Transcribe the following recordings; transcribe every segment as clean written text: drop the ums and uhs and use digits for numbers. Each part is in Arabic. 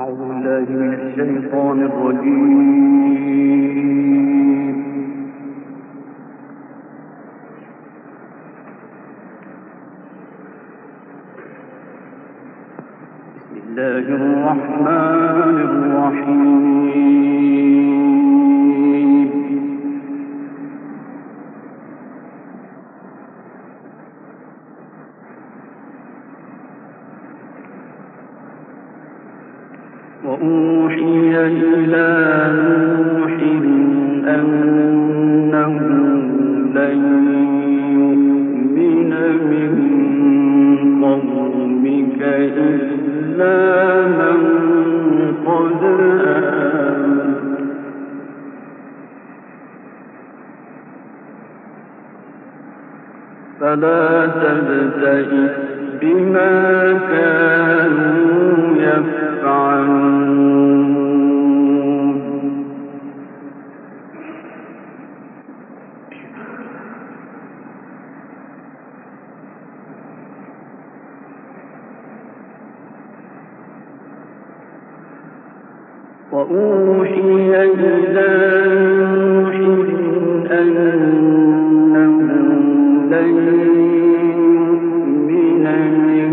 أعوذ بالله من الشيطان الرجيم. بسم الله الرحمن الرحيم. وأوحي إلى نوح أنه لن يؤمن من قومك إلا من قد آمن فلا تبتئس بما كانوا يفعلون. وأوحي إلى نوح أنه لن يؤمن من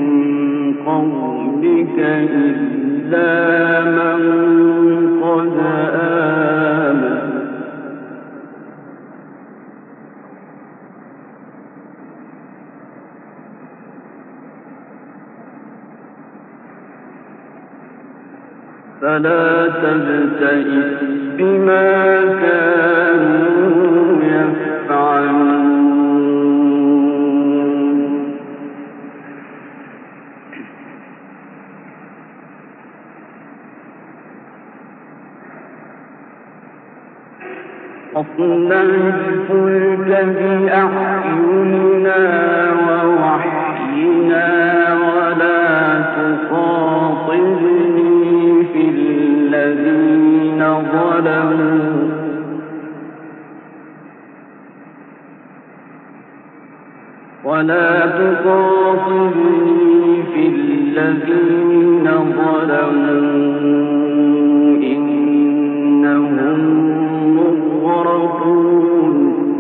قومك إلا من قد آمن فلا تبتئس بما كانوا يفعلون. اصنع الفلك بأعيننا ووحينا ولا تخاطبني في الذين ظلموا إنهم مغرقون.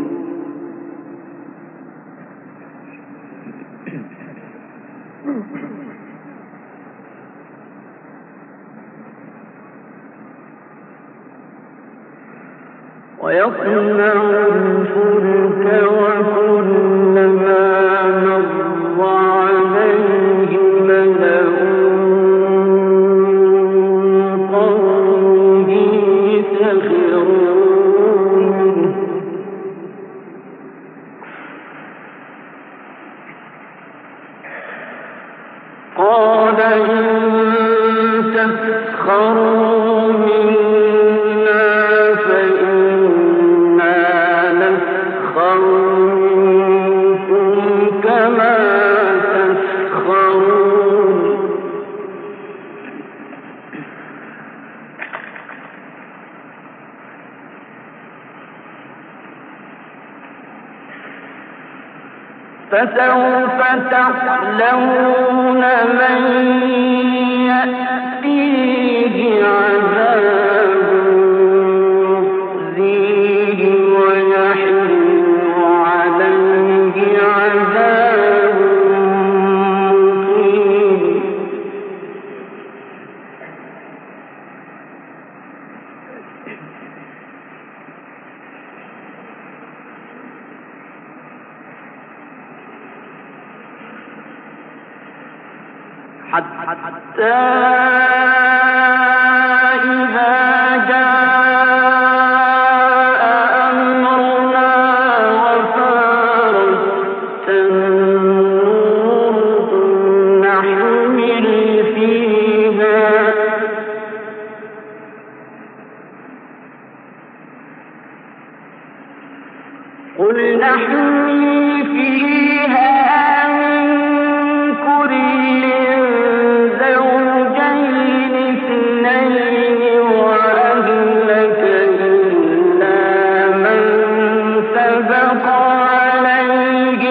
ويصنع الفلك وكلما مر عليه ملأ من قومه سخروا منه قال إن تسخروا منا فإنا نسخر منكم كما تسخرون. فسوف تعلمون من يأتيه عذاب يخزيه ويحل عليه عذاب مقيم. حتى إذا جاء أمرنا وفارت النور قل نحمل فيها من كل زوجين اثنين وأهلك إلا من سبق عليه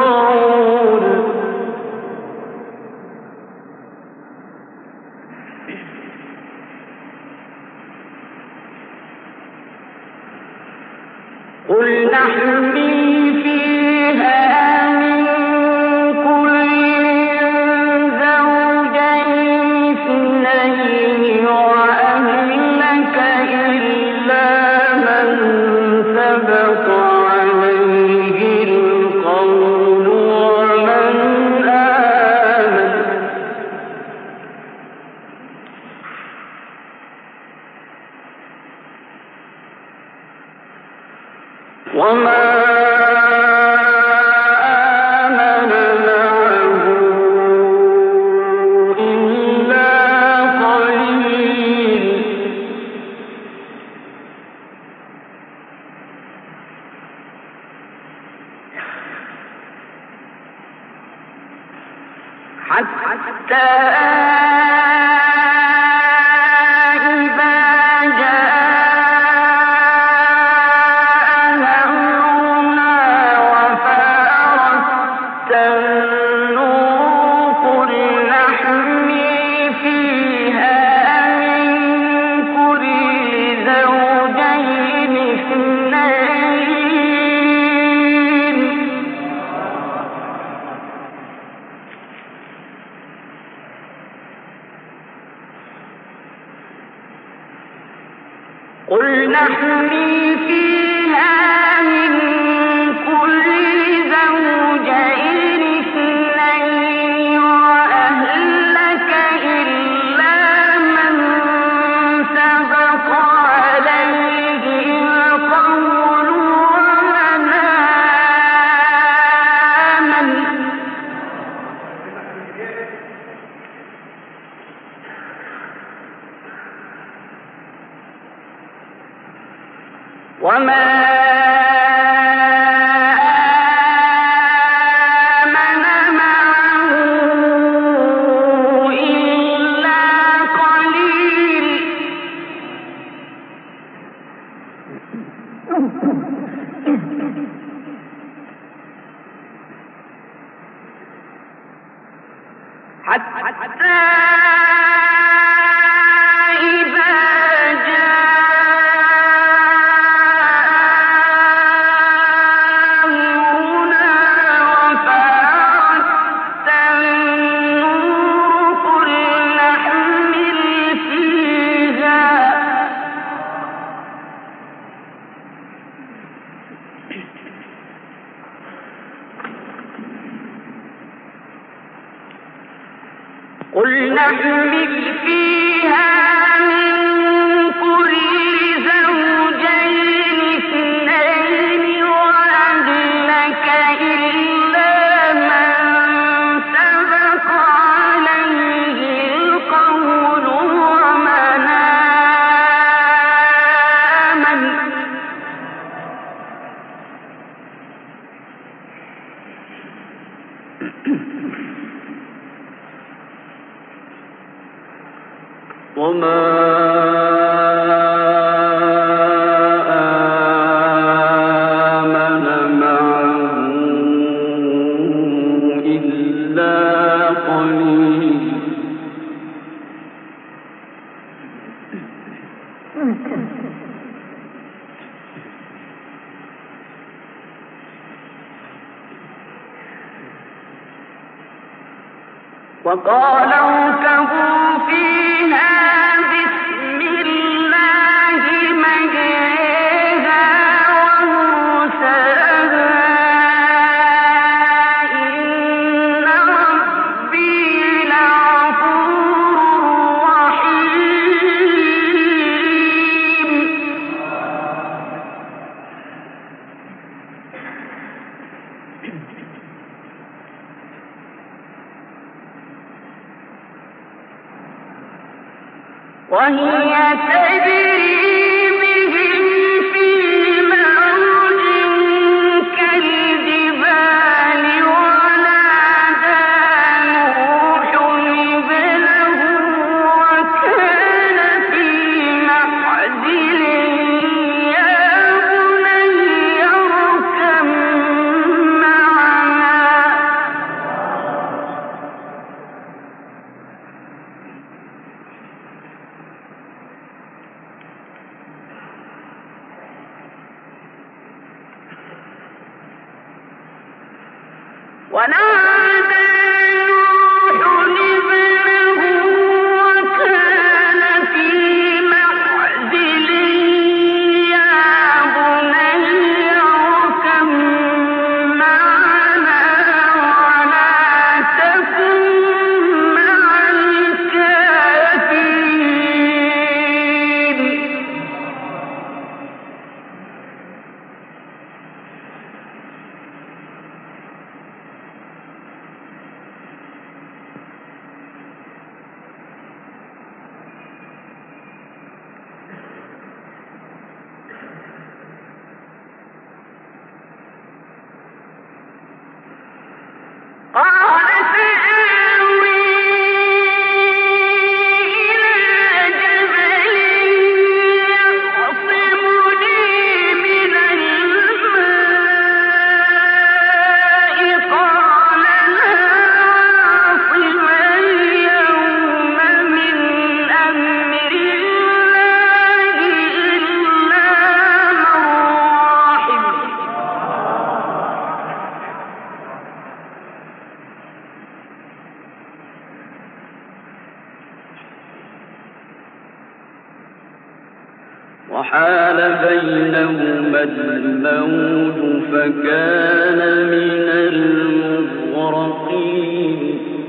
القول قل نحمل فيها من كل زوجين اثنين وأهلك إلا من سبق عليه القول ومن آمن وما آمن معه إلا قليل حتى قل نحمل فيها من كل زوجين اثنين وأهلك إلا من سبق عليه القول ومن آمن وما آمن معه إلا قليل حتى قل نحمل فيها من كل زوجين اثنين وأهلك إلا من سبق عليه القول ومن آمن وما آمن معه إلا قليل وقال اركبوا فيها بسم الله مجريها ومرساها إن ربي لغفور رحيم وهي تجري بهم في موج كالجبال ونادى نوح ابنه وكان في معزل يا بني اركب معنا وحال بينهما الموج فكان من المغرقين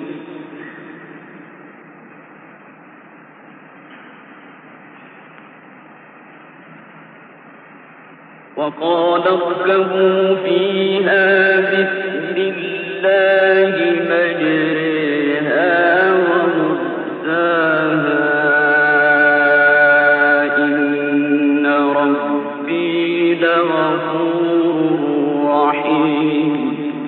وقال اركبوا فيها بسم الله مجريها ومرساها إن ربي لغفور رحيم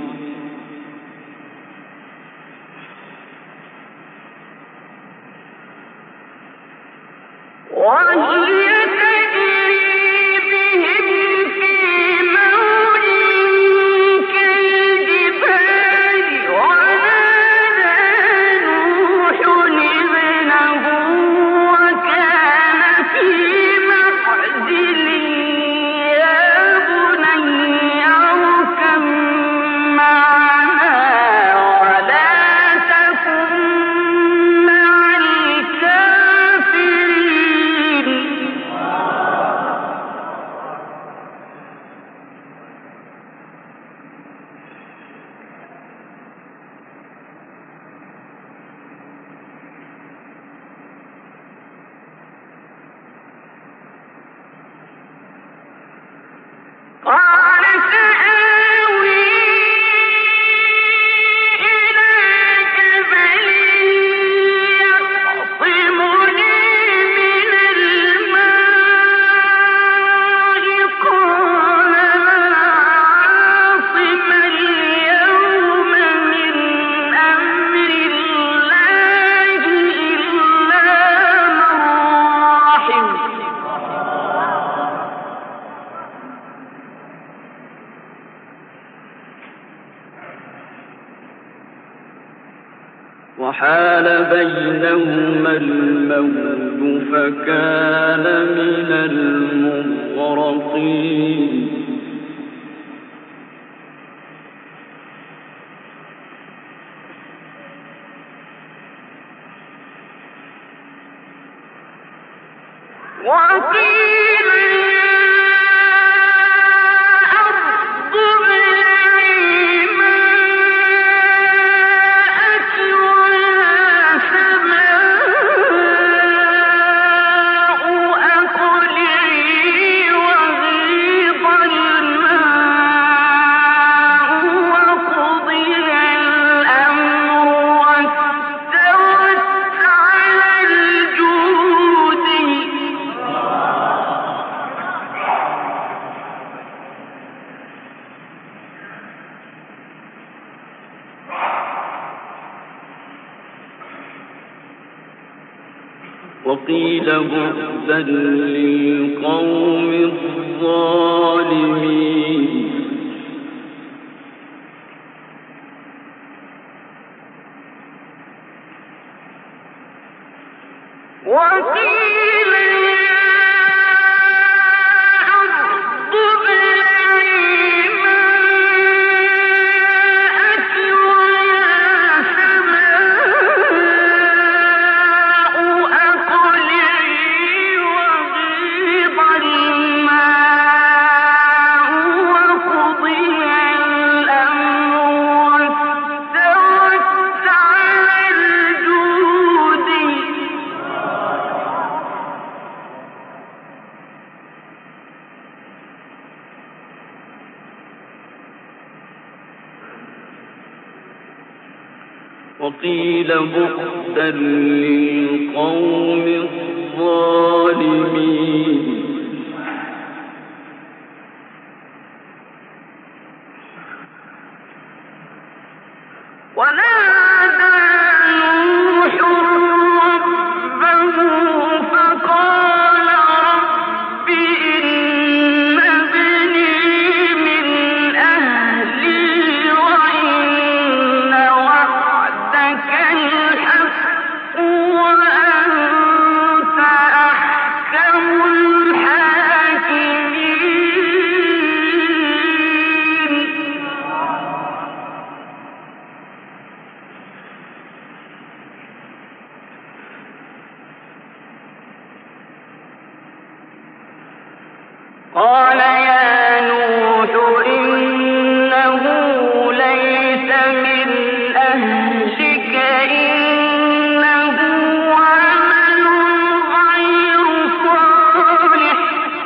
وحال بينهما الموج فكان من المغرقين وقيل بعدا للقوم الظالمين وقيل وقيل بعدا للقوم الظالمين قال يا نوح إنه ليس من أهلك إنه عمل غير صالح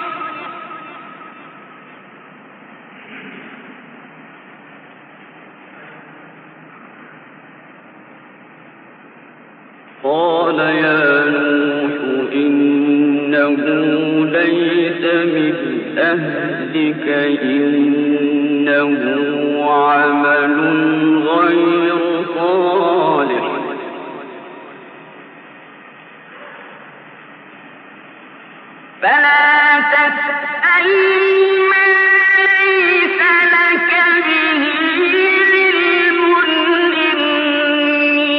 قال يا نوح إنه ليس من أهلك إنه عمل غير صالح فلا تسألني ما ليس لك به علم إني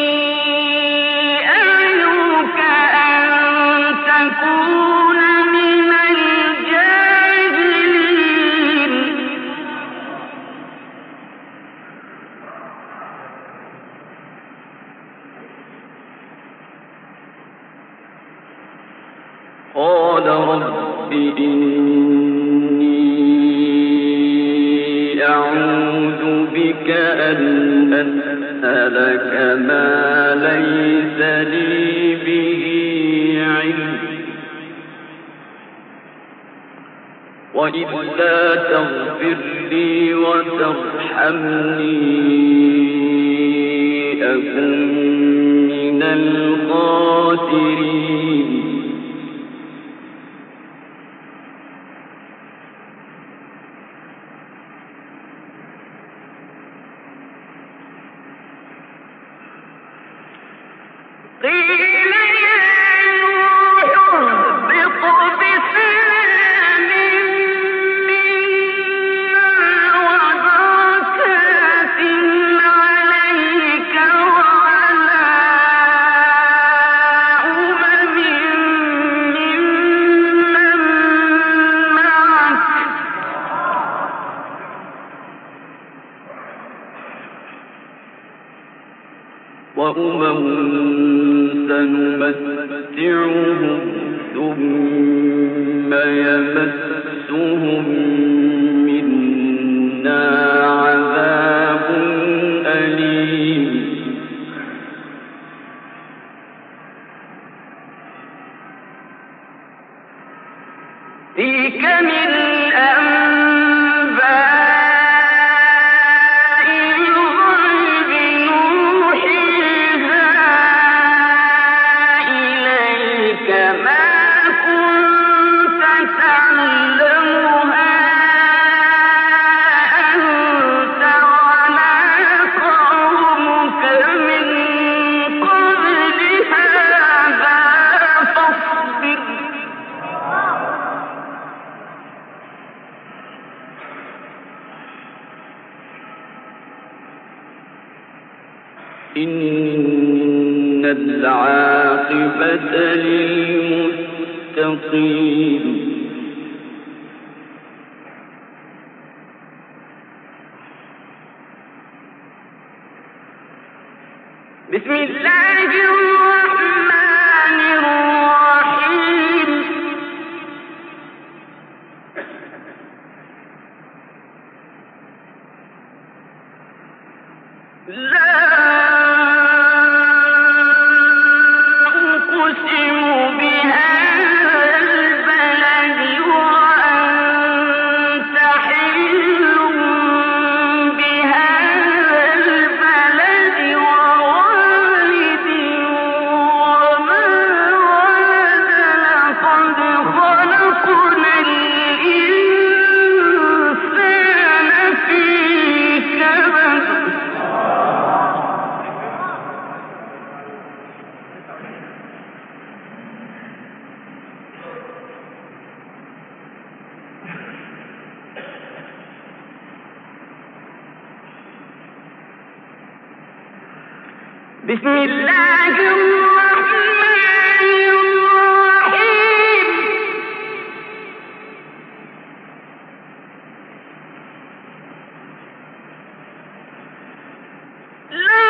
أعظك أن تكون من الجاهلين قال رب إني أعوذ بك أن أسألك ما ليس لي به علم وإلا تغفر لي وترحمني أكن من الخاسرين قيل يا نوح اهبط بسلام منا وبركات عليك وعلى أمم ممن معك وأمم سنمتعهم ثم يمسهم منا عذاب أليم تلك من أنباء الغيب نوحيها إليك ما كنت تعلمها أنت ولا قومك من قبل هذا فاصبر إن العاقبة للمتقين بسم الله الرحمن الرحيم لا أقسم بهذا البلد وأنت حل بهذا البلد ووالد بسم الله الرحمن الرحيم لا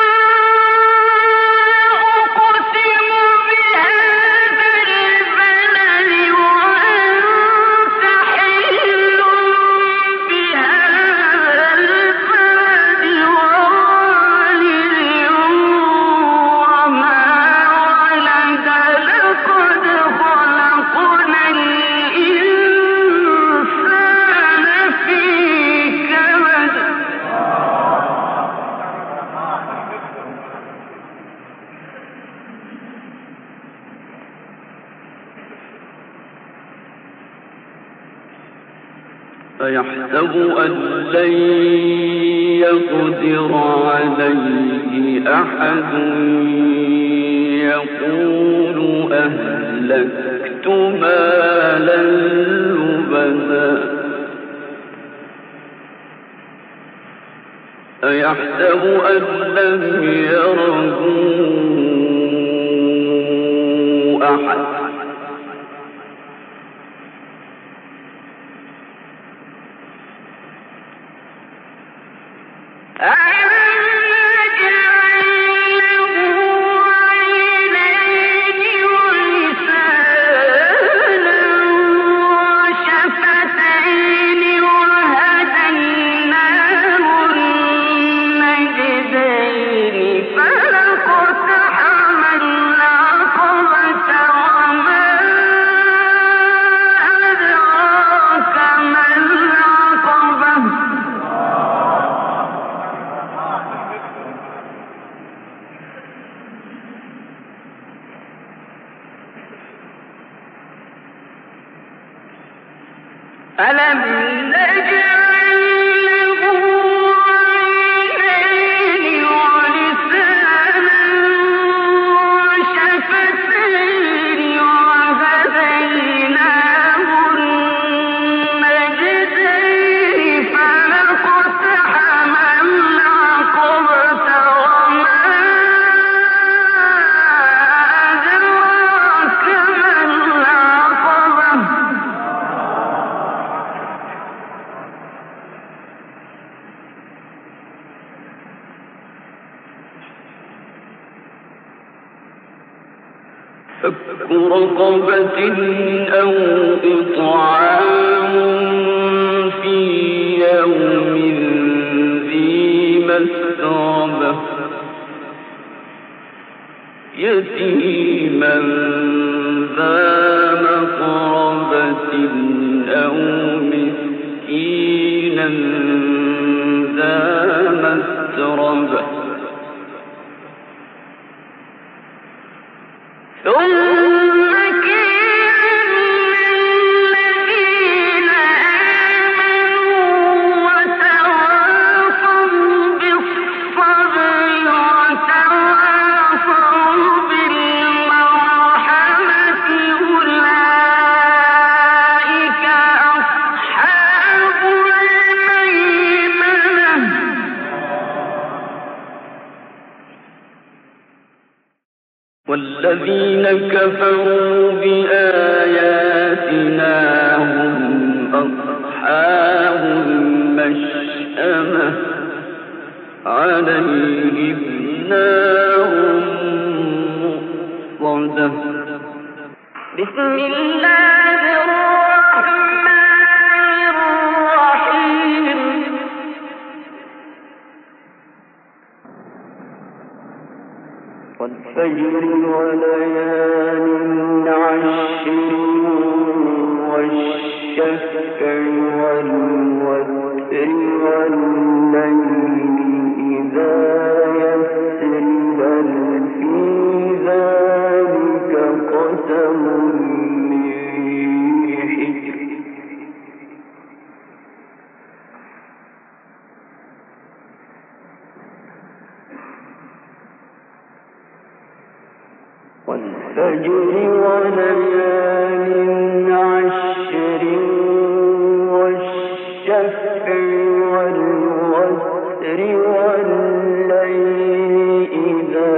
أقسم بهذا البلد وأنت حل بهذا البلد ووالد وما ولد لقد خلقنا الإنسان في كبد أيحسب أن لن يقدر عليه أحد يقول أهلكت مالا لبدا أيحسب أن لم يره أحد ألم نجعل له عينين ولسانا وشفتين وهديناه النجدين فلاقتحم العقبة وما أدراك ما العقبة فك رقبة أو إطعام في يوم ذي مسغبة يتيما ذا مقربة أو مسكينا ذا مسربة ثم كان الذين آمنوا وتواصوا بالصبر وتواصوا بالمرحمة أولئك أصحاب الميمنة والذين كفروا بآياتنا هم أصحاب المشأمة عليهم نار مؤصدة بسم الله الرحمن الرحيم والفجر وليال عشر والشفع والوتر والليل إذا يسر هل في ذلك قسم لذي حجر والفجر وليال عشر والشفع والوتر والليل إذا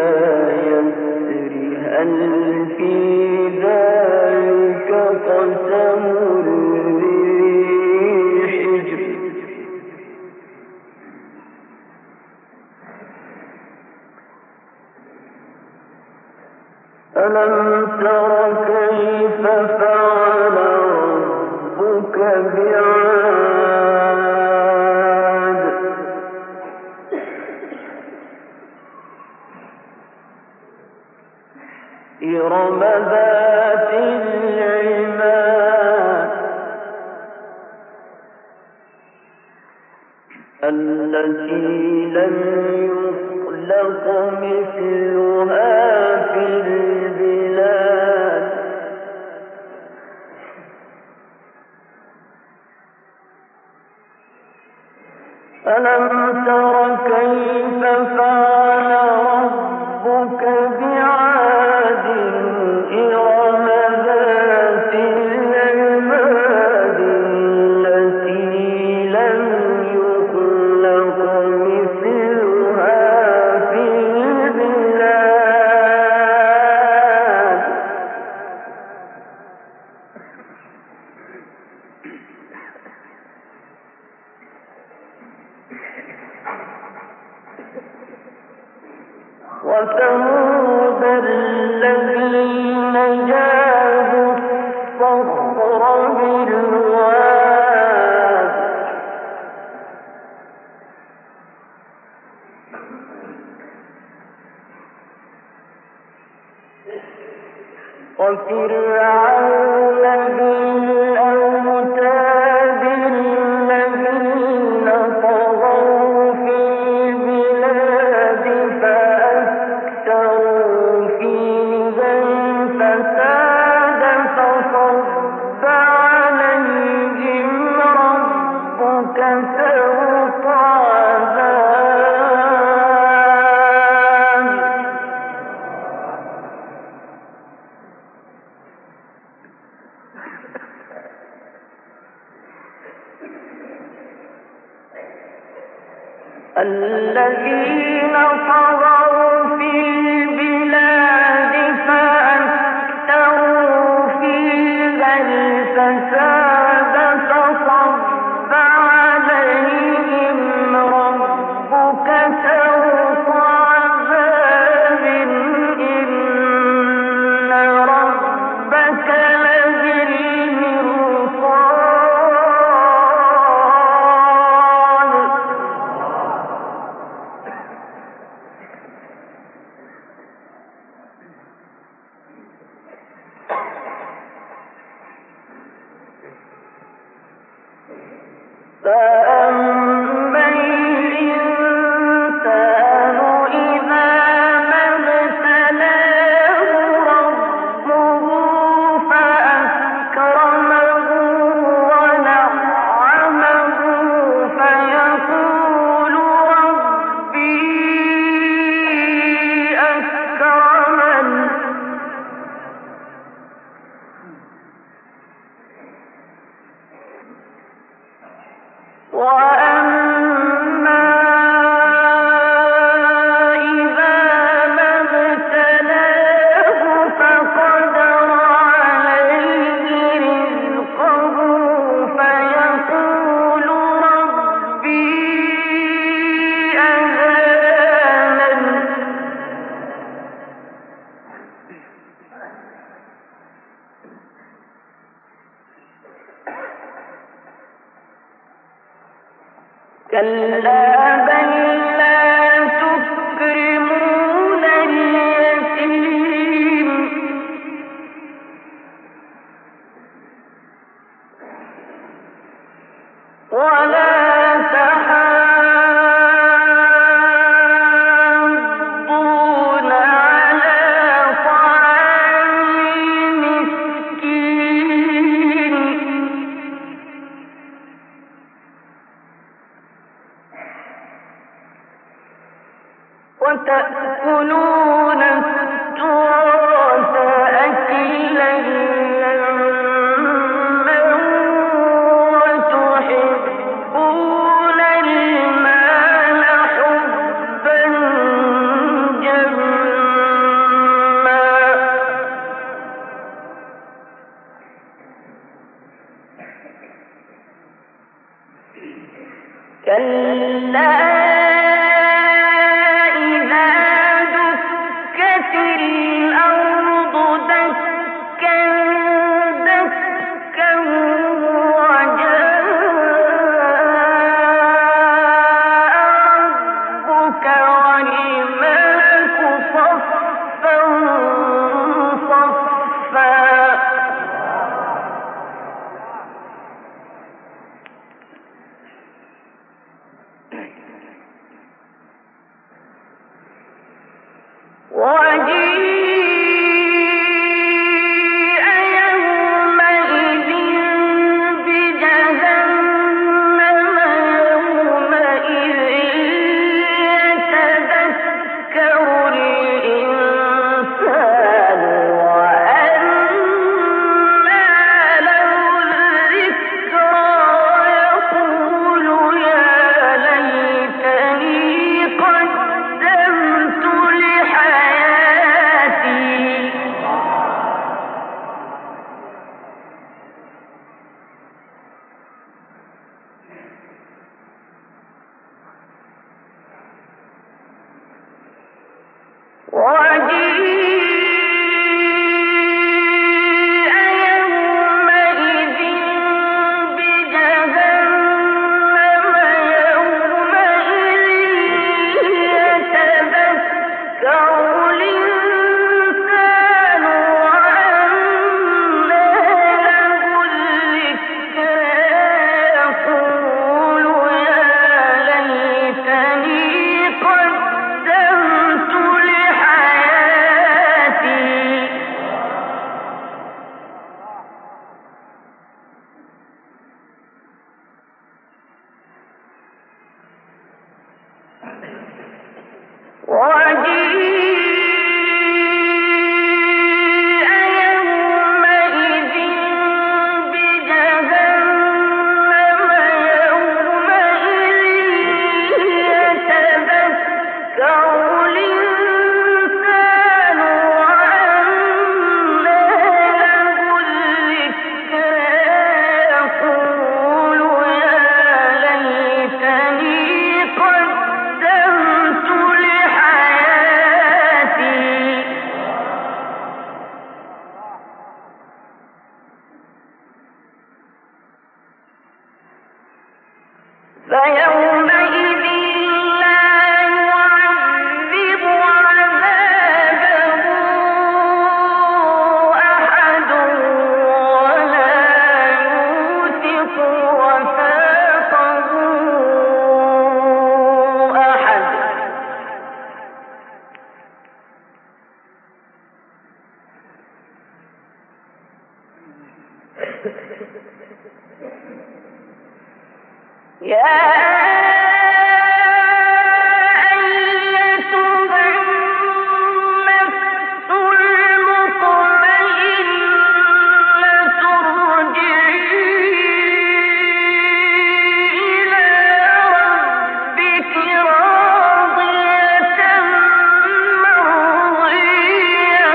ألم تر كيف فعل ربك بعاد إرم ذات العماد التي لم يخلق مثلها في البلاد ألم تر كيف فعل ربك بعاد إرم ذات العماد التي لم يخلق مثلها في البلاد وثمود الذين جابوا الصخر بالواد وفرعون بالأوتاد الذين طغوا في البلاد فأكثروا فيها الفساد فصب عليهم ربك سوط عذاب الذين طغوا في البلاد فأكثروا فيها الفساد فصب عليهم ربك سوط عذاب إن ربك لبالمرصاد فأما الإنسان إذا ما ابتلاه ربه فأكرمه ونعمه فيقول ربي أكرمن وأما إذا ما ابتلاه فقدر عليه رزقه فيقول ربي أهانن كلا بل لا تكرمون اليتيم ولا تحاضون على طعام المسكين وتأكلون التراث أكلا لما وتحبون المال حبا جما كلا إذا دكت الأرض فيومئذ لا يعذب عذابه أحد ولا يوثق وثاقه أحد. يا أيتها النفس المطمئنة ارجعي إلى ربك راضية مرضية.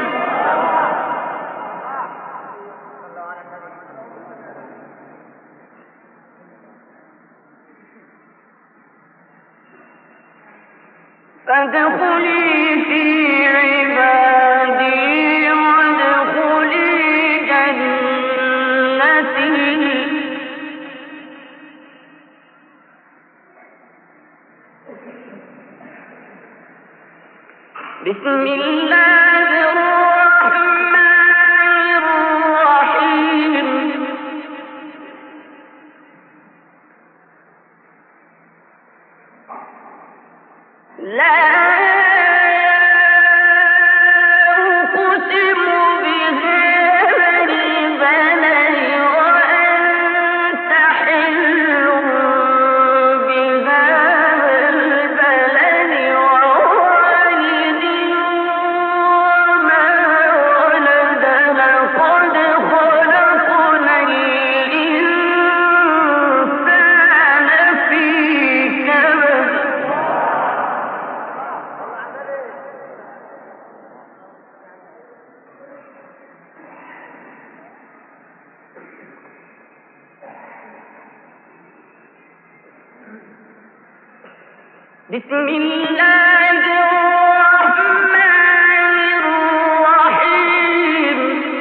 فادخلي في عبادي وادخلي جنتي. بسم الله الرحمن الرحيم. لا أقسم بهذا البلد وأنت حل بهذا البلد ووالد وما ولد. لقد خلقنا الإنسان في كبد. بسم الله الرحمن الرحيم.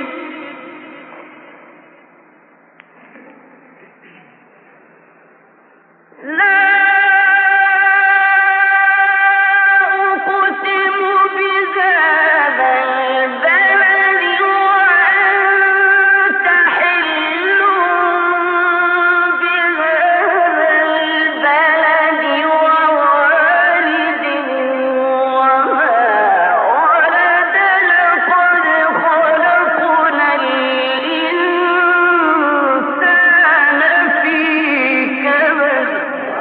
لا أقسم بهذا البلد وأنت حل بهذا البلد ووالد وما ولد. لقد خلقنا الإنسان في كبد.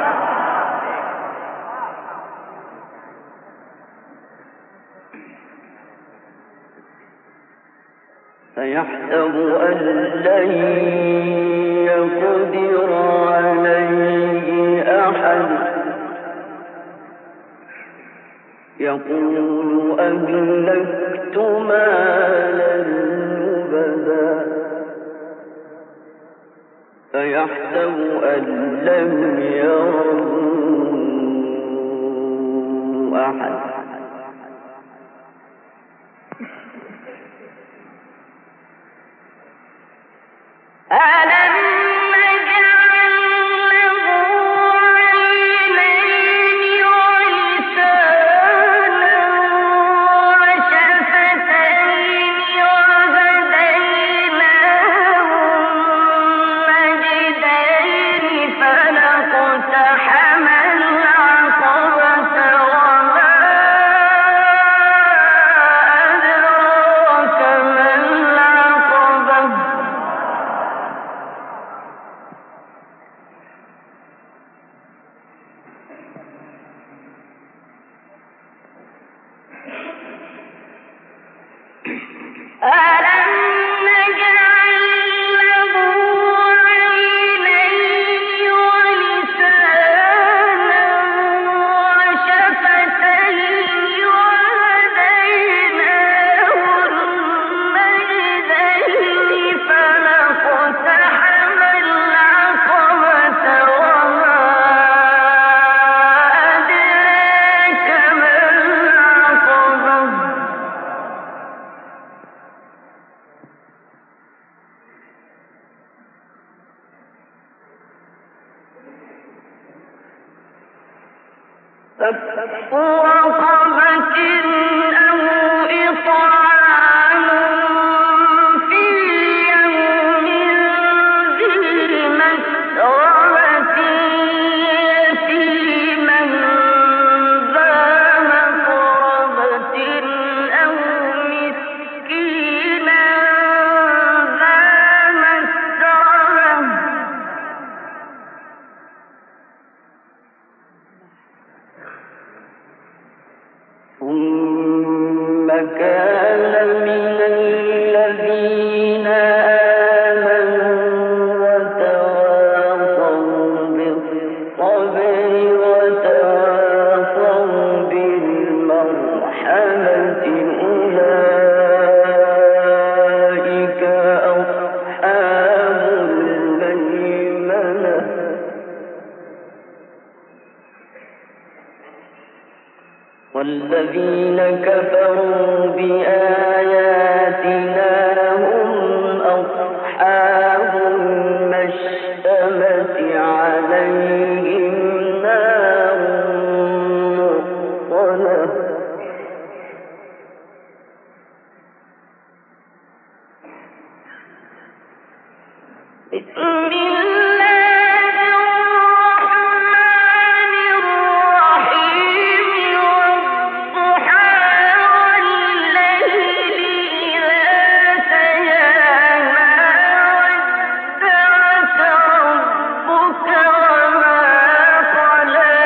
فيحسب أن لن يقدر عليه أحد. يقول أهلكت مالا لبدا. فيحسب أن لم يره أحد. ألم نجعل له عينين ولسانا وشفتين وهديناه النجدين. فلا اقتحم العقبة وما فك رقبة أو إطعام في يوم ذي مسغبة يتيما ذا مقربة أو مسكينا ذا مسربة ثم كان من الذين آمنوا وتواصوا بالصبر وتواصوا بالمرحمة أولئك أصحاب الميمنة والذين كفروا بآياتنا هم أصحاب المشأمة عليهم نار مؤصدة بسم الله الرحمن الرحيم والضحى والليل إذا سجى ما ودعك ربك وما قلى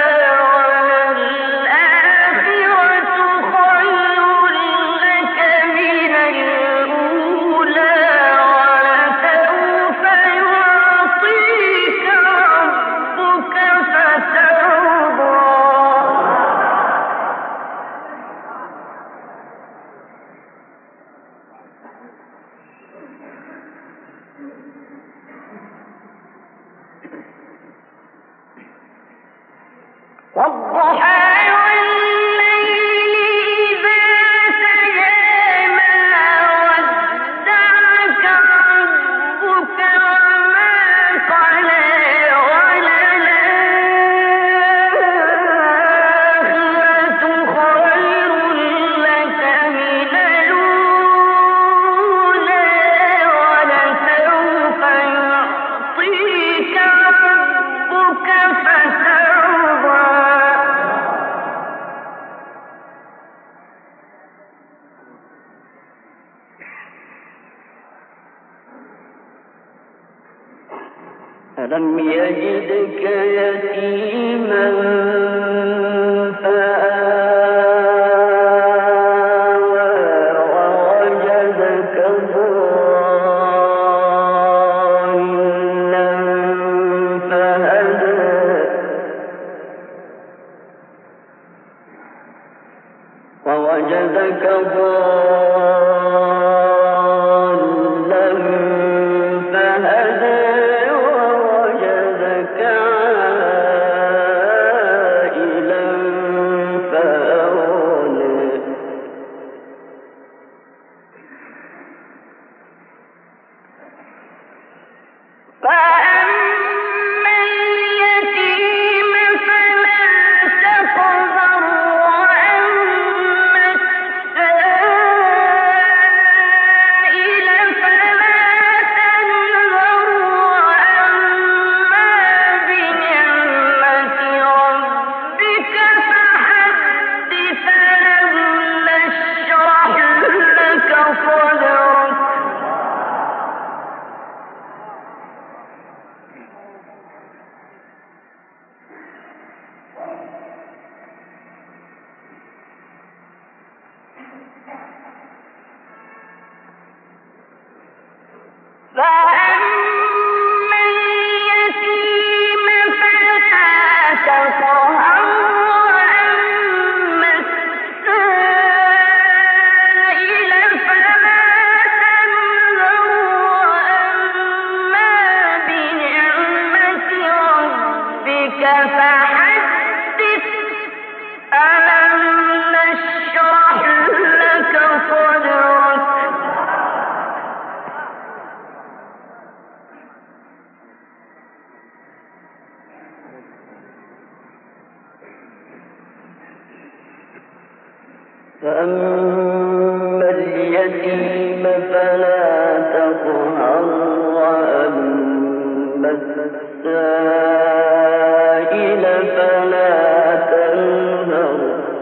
وللآخرة خير لك من الأولى ولسوف يعطيك ربك فترضى والضحى والليل إذا سجى ما ودعك ربك وما قلى وللآخرة خير لك من الأولى ولسوف يعطيك ربك فترضى ألم يجدك يتيما فآوى ووجدك ضالا فهدى ووجدك ضالا فهدى ووجدك عائلا فأغنى فأما اليتيم فلا تقهر وأما السائل فلا تنهر وأما بنعمة ربك فحدث ألم نشرح لك صدرك فأما اليتيم فلا تقهر وأما السائل فلا تنهر وأما بنعمة ربك فحدث ألم نشرح لك صدرك فأما اليتيم فلا تقهر وأما السائل فلا تنهر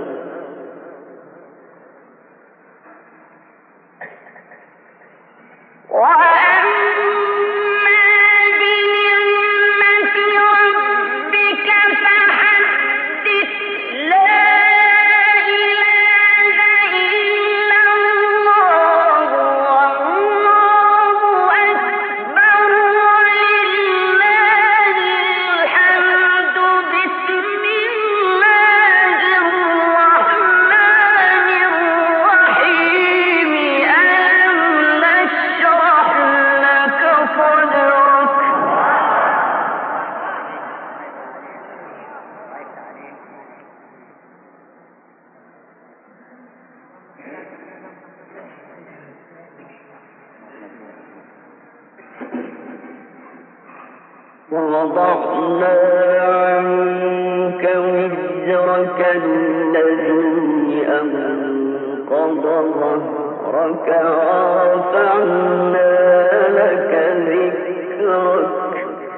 ووضعنا عنك وزرك الذي أنقض ظهرك ورفعنا لك ذكرك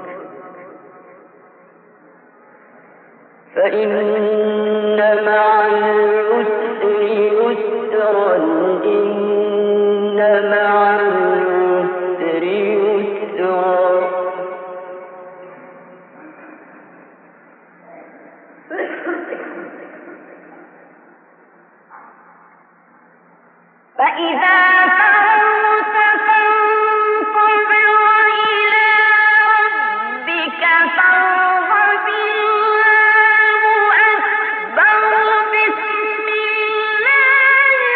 فإن مع العسر يسرا إن مع العسر يسرا فإذا فرغت فانصب وإلى ربك فارغب الله أكبر بسم الله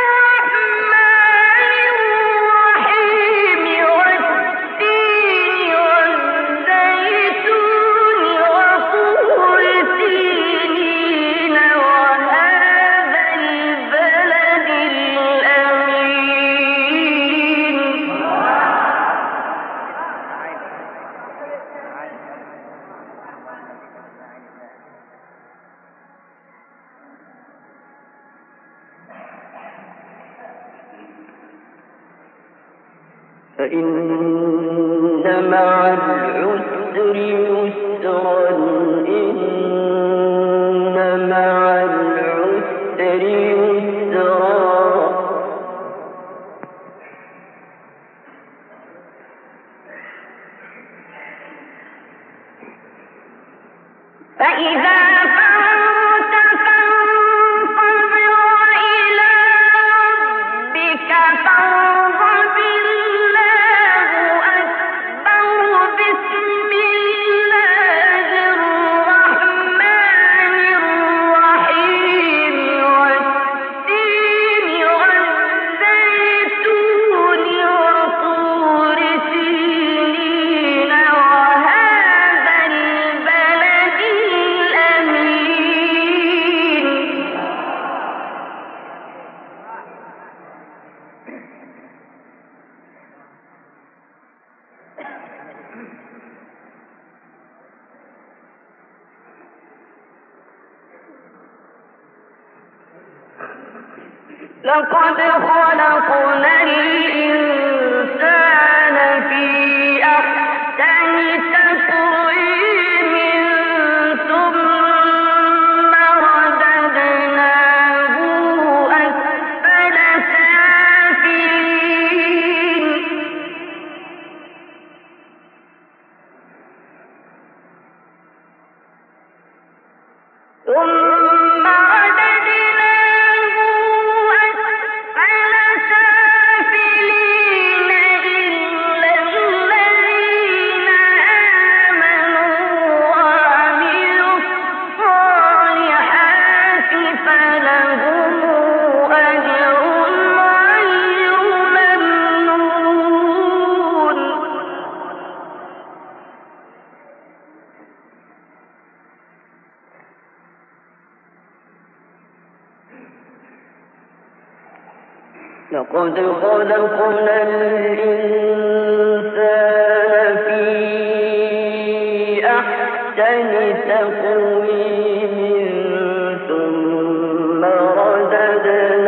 الرحمن الرحيم والتين والزيتون وطور سينين وهذا البلد فإن مع العسر يسرا إن مع العسر يسرا فإذا فرغت فانصب وإلى ربك فارغب الله أكبر بسم الله الرحمن الرحيم والتين والزيتون وطور سينين وهذا البلد الأمين لقد خلقنا الإنسان في أحسن تقويم ثم رددناه أسفل سافلين ثم رددناه أسفل سافلين إلا الذين آمنوا وعملوا الصالحات فلهم أجر غير ممنون لقد خلقنا الإنسان في أحسن تقويم ثم رددناه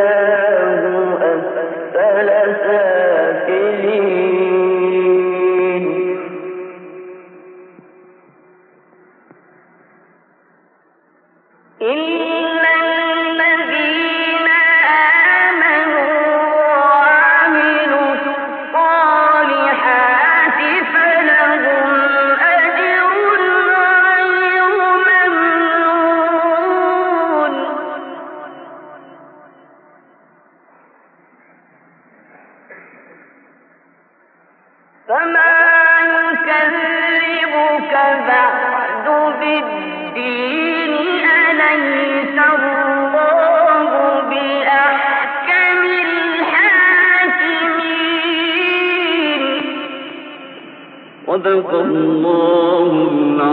فما يكذبك بعد بالدين أليس الله بأحكم الحاكمين. صدق الله